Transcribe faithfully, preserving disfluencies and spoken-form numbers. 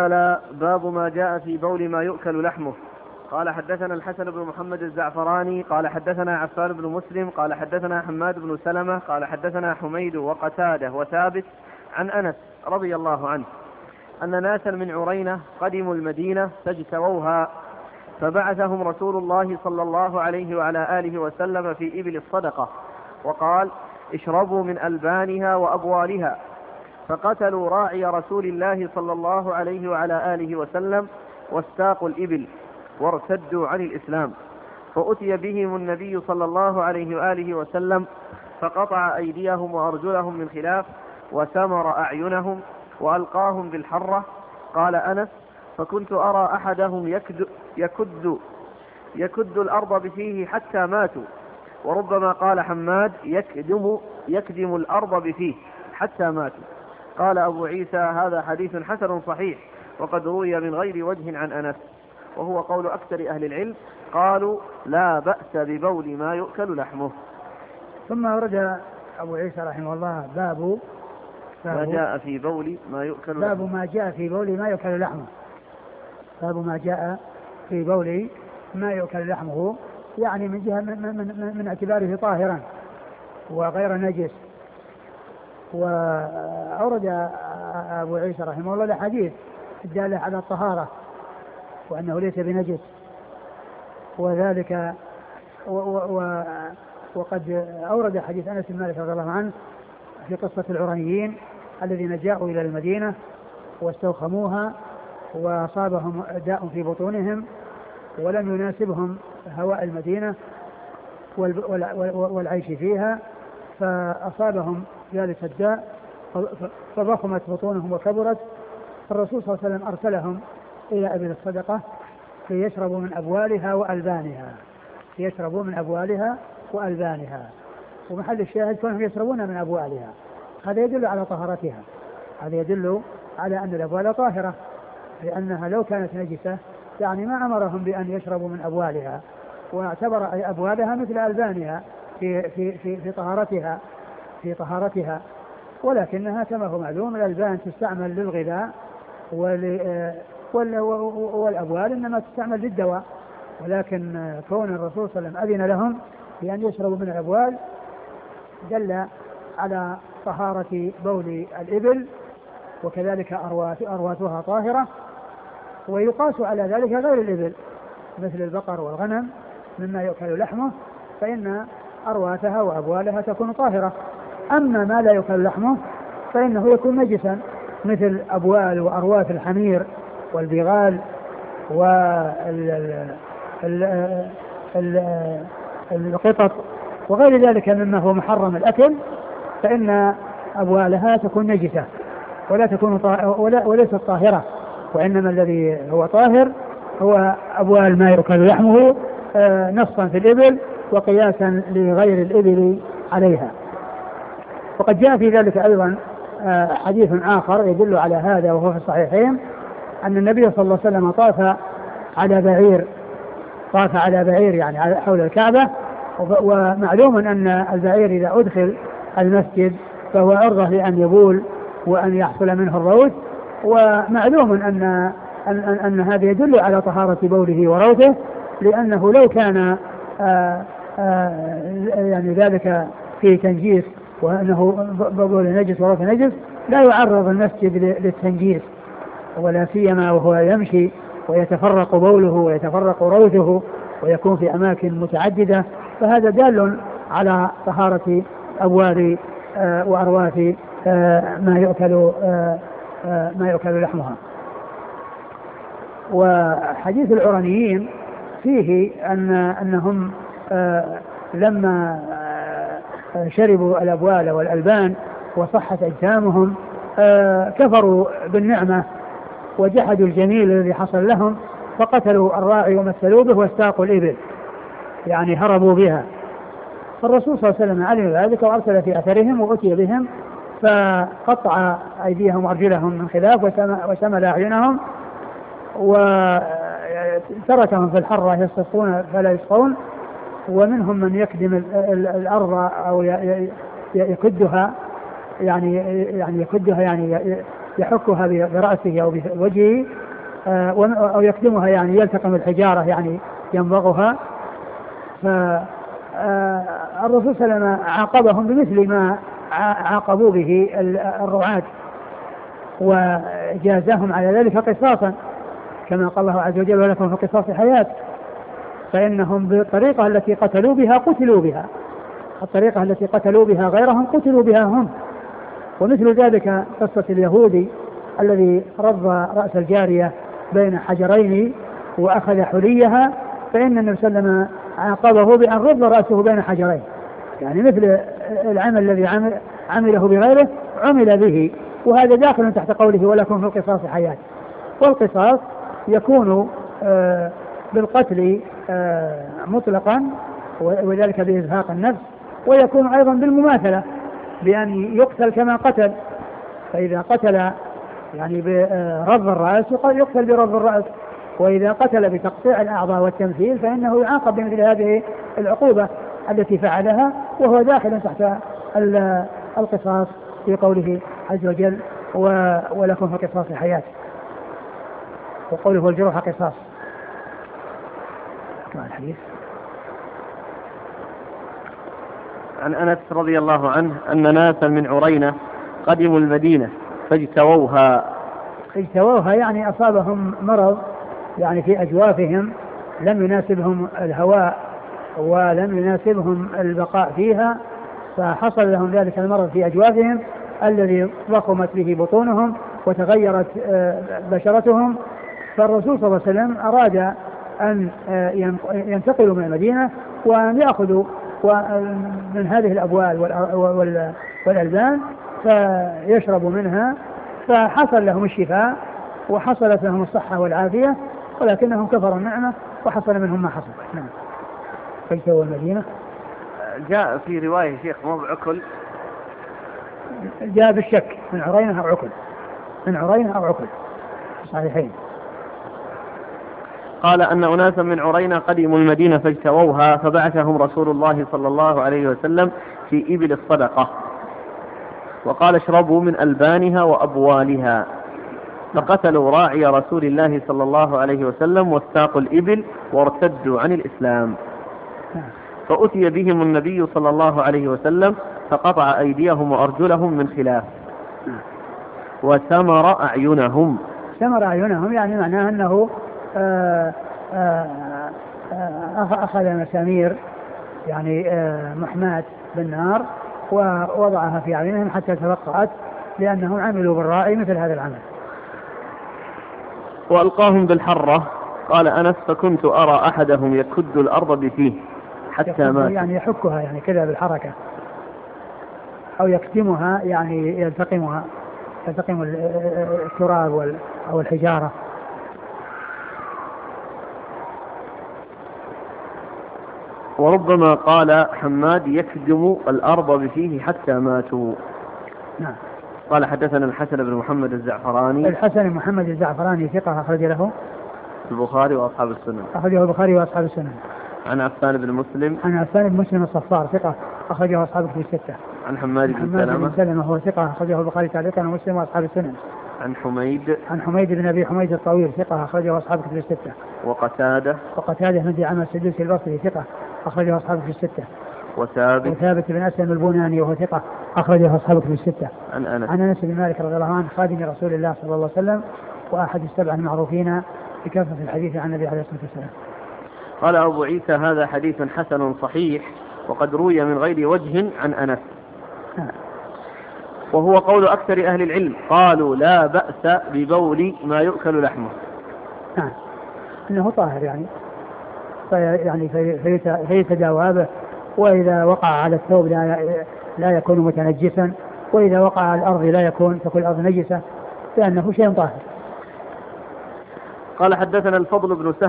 تعالى: باب ما جاء في بول ما يؤكل لحمه. قال حدثنا الحسن بن محمد الزعفراني قال حدثنا عفان بن مسلم قال حدثنا حماد بن سلمة قال حدثنا حميد وقتادة وثابت عن أنس رضي الله عنه أن ناسا من عرينة قدموا المدينة فاجتووها، فبعثهم رسول الله صلى الله عليه وعلى آله وسلم في إبل الصدقة، وقال: اشربوا من ألبانها وأبوالها. فقتلوا راعي رسول الله صلى الله عليه وعلى آله وسلم واستاقوا الإبل وارتدوا عن الإسلام، فأتي بهم النبي صلى الله عليه وآله وسلم فقطع أيديهم وأرجلهم من خلاف وسمر أعينهم وألقاهم بالحرة. قال أنس: فكنت أرى أحدهم يكد, يكد, يكد الأرض بفيه حتى ماتوا، وربما قال حماد: يكدم, يكدم الأرض بفيه حتى ماتوا. قال أبو عيسى: هذا حديث حسن صحيح، وقد روي من غير وجه عن أنس، وهو قول أكثر أهل العلم، قالوا: لا بأس ببول ما يؤكل لحمه. ثم ورد أبو عيسى رحمه الله باب ما جاء في بول ما يؤكل باب لحمه. ما جاء في بول ما يؤكل لحمه باب ما جاء في بول ما يؤكل لحمه، يعني من جهة من, من, من اعتباره طاهرا وغير نجس. وأورد أبو عيسى رحمه الله الحديث الدالة على الطهارة وأنه ليس بنجس، وذلك و و وقد أورد حديث أنس بن مالك رضي الله عنه في قصة العرنيين الذين جاءوا إلى المدينة واستوخموها وأصابهم داء في بطونهم ولم يناسبهم هواء المدينة والعيش فيها، فأصابهم ذلك الداء فضخمت بطونهم وكبرت، فالرسول صلى الله عليه وسلم أرسلهم إلى أبل الصدقة ليشربوا من أبوالها وألبانها ليشربوا من أبوالها وألبانها ومحل الشاهد كانوا يشربون من أبوالها. هذا يدل على طهارتها، هذا يدل على أن الأبوال طاهرة، لأنها لو كانت نجسة يعني ما أمرهم بأن يشربوا من أبوالها، واعتبر أبوالها مثل ألبانها في, في, في, في طهارتها في طهارتها ولكنها كما هو معلوم الألبان تستعمل للغذاء والأبوال إنما تستعمل للدواء، ولكن كون الرسول صلى الله عليه وسلم أذن لهم بأن يشربوا من الأبوال دل على طهارة بول الإبل، وكذلك أروات أرواتها طاهرة. ويقاس على ذلك غير الإبل مثل البقر والغنم مما يؤكل لحمه، فإن أرواتها وأبوالها تكون طاهرة. أما ما لا يؤكل لحمه فإنه يكون نجسا مثل أبوال وأروات الحمير والبغال والقطط وغير ذلك مما هو محرم الأكل، فإن أبوالها تكون نجسة ولا تكون ولا وليست طاهرة، وإنما الذي هو طاهر هو أبوال ما يؤكل لحمه نصا في الإبل وقياسا لغير الإبل عليها. وقد جاء في ذلك أيضا حديث آخر يدل على هذا وهو في الصحيحين أن النبي صلى الله عليه وسلم طاف على بعير طاف على بعير يعني حول الكعبة، ومعلوم أن البعير إذا أدخل المسجد فهو عرضة لأن يبول وأن يحصل منه الروث، ومعلوم أن, أن, أن, أن هذا يدل على طهارة بوله وروثه، لأنه لو كان آآ آآ يعني ذلك في تنجيس وأنه بول نجس وروث نجس لا يعرض المسجد للتنجيس، ولا سيما وهو يمشي ويتفرق بوله ويتفرق روثه ويكون في أماكن متعددة، فهذا دال على طهارة أبوال وأرواث ما يؤكل ما يؤكل لحمها. وحديث العرنيين فيه أن أنهم لما شربوا الأبوال والألبان وصحت أجسامهم كفروا بالنعمة وجحدوا الجميل الذي حصل لهم، فقتلوا الراعي ومثلوا به واستاقوا الإبل يعني هربوا بها. فالرسول صلى الله عليه وسلم علم ذلك وأرسل في أثرهم وأتي بهم فقطع أيديهم وأرجلهم من خلاف وشمل أعينهم وتركهم في الحرة يستصون فلا يسقون، ومنهم من يكدم الأرض أو يكدها يعني يعني يكدها يعني يحكها برأسه أو بوجهه أو يكدمها يعني يلتقم الحجارة يعني ينبغها. فالرسول صلى الله عليه وسلم عاقبهم بمثل ما عاقبوا به الرعاة وجازاهم على ذلك قصاصا كما قال الله عز وجل ولكم في القصاص حياة. فإنهم بالطريقة التي قتلوا بها قتلوا بها، الطريقة التي قتلوا بها غيرهم قتلوا بها هم. ومثل ذلك قصة اليهودي الذي رض رأس الجارية بين حجرين وأخذ حليها، فإن النبي صلى الله عليه وسلم عاقبه بأن رض رأسه بين حجرين، يعني مثل العمل الذي عمل عمله بغيره عمل به، وهذا داخل تحت قوله ولكم في القصاص حياة. والقصاص يكون آه بالقتل آه مطلقا وذلك بإزهاق النفس، ويكون أيضا بالمماثلة بأن يقتل كما قتل، فإذا قتل يعني برض الرأس يقتل برض الرأس، وإذا قتل بتقطيع الأعضاء والتمثيل فإنه يعاقب بمثل هذه العقوبة التي فعلها، وهو داخل تحت القصاص في قوله عز وجل ولكم في القصاص حياة، وقوله الجروح قصاص. أكمل الحديث. عن أنس رضي الله عنه أن ناسا من عرينة قدموا المدينة فاجتووها. اجتووها يعني أصابهم مرض يعني في أجوافهم لم يناسبهم الهواء ولم يناسبهم البقاء فيها، فحصل لهم ذلك المرض في أجوافهم الذي ضخمت به بطونهم وتغيرت بشرتهم. فالرسول صلى الله عليه وسلم أراد أن ينتقلوا من المدينة وأن يأخذوا من هذه الأبوال والألبان فيشربوا منها، فحصل لهم الشفاء وحصلت لهم الصحة والعافية، ولكنهم كفروا النعمة وحصل منهم ما حصل. نعم. فاجتووا المدينة. جاء في رواية شيخ مو بعكل، جاء بالشك من عرينة أو عكل، من عرينة أو عكل صحيحين. قال أن أناسا من عرينة قدموا المدينة فاجتووها فبعثهم رسول الله صلى الله عليه وسلم في إبل الصدقة وقال اشربوا من ألبانها وأبوالها، فقتلوا راعي رسول الله صلى الله عليه وسلم واستاقوا الإبل وارتدوا عن الإسلام، فأتي بهم النبي صلى الله عليه وسلم فقطع أيديهم وأرجلهم من خلاف وسمر أعينهم. سمر أعينهم يعني معناه أنه آآ آآ أخذ مسامير يعني محماة بالنار ووضعها في أعينهم حتى تفقعت، لأنهم عملوا بالراعي مثل هذا العمل. وألقاهم بالحرة. قال أنس فكنت أرى أحدهم يكد الأرض بفيه حتى مات، يعني يحكها يعني كذا بالحركة، أو يكتمها يعني يلتقمها، يلتقم التراب أو الحجارة. وربما قال حماد يكدم الأرض بفيه حتى ماتوا. نعم. قال حدثنا الحسن بن محمد الزعفراني. الحسن بن محمد الزعفراني ثقة أخرج له البخاري وأصحاب السنن. أخرجه البخاري وأصحاب السنن. عن عفان بن مسلم. عن عفان بن مسلم الصفار ثقة أخرجه أصحاب الكتب الستة. عن حماد بن سلمة. حماد بن سلمة هو ثقة أخرجه البخاري تعليقا ومسلم وأصحاب السنن. عن حميد. عن حميد بن أبي حميد الطويل ثقة أخرجه أصحاب الكتب الستة. وقتادة. وقتادة بن دعامة السدوسي البصري ثقة أخرجه أصحاب الكتب الستة. وثابت. وثابت بن أسلم البناني وهو ثقة أخرجه أصحاب الكتب الستة. عن أنس. عن أنس بن مالك رضي الله عنه خادم رسول الله صلى الله عليه وسلم وأحد السبع المعروفين بكثرة الحديث عن النبي عليه الصلاة والسلام. قال أبو عيسى هذا حديث حسن صحيح وقد روي من غير وجه عن أنس. وهو قول أكثر أهل العلم، قالوا لا بأس ببول ما يؤكل لحمه. نعم. إنه طاهر يعني في يعني في فيتداوى به، وإذا وقع على الثوب لا لا يكون متنجسا، وإذا وقع على الأرض لا يكون تكون الأرض نجسة، لأنه شيء طاهر. قال حدثنا الفضل بن سهل